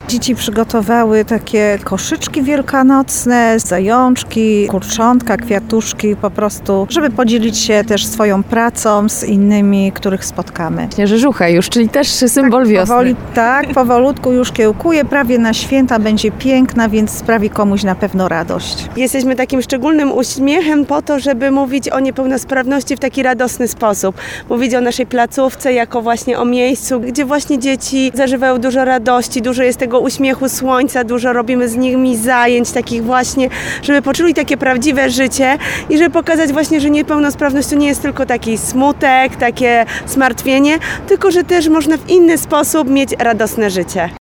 Dzieci przygotowały takie koszyczki wielkanocne, zajączki, kurczątka, kwiatuszki, po prostu, żeby podzielić się też swoją pracą z innymi, których spotkamy. Rzeżucha już, czyli też symbol wiosny. Powolutku już kiełkuje, prawie na święta będzie piękna, więc sprawi komuś na pewno radość. Jesteśmy takim szczególnym uśmiechem po to, żeby mówić o niepełnosprawności w taki radosny sposób. Mówić o naszej placówce jako właśnie o miejscu, gdzie właśnie dzieci zażywają dużo radości, dużo jest tego uśmiechu słońca, dużo robimy z nimi zajęć takich właśnie, żeby poczuli takie prawdziwe życie i żeby pokazać właśnie, że niepełnosprawność to nie jest tylko taki smutek, takie zmartwienie, tylko że też można w inny sposób mieć radosne życie.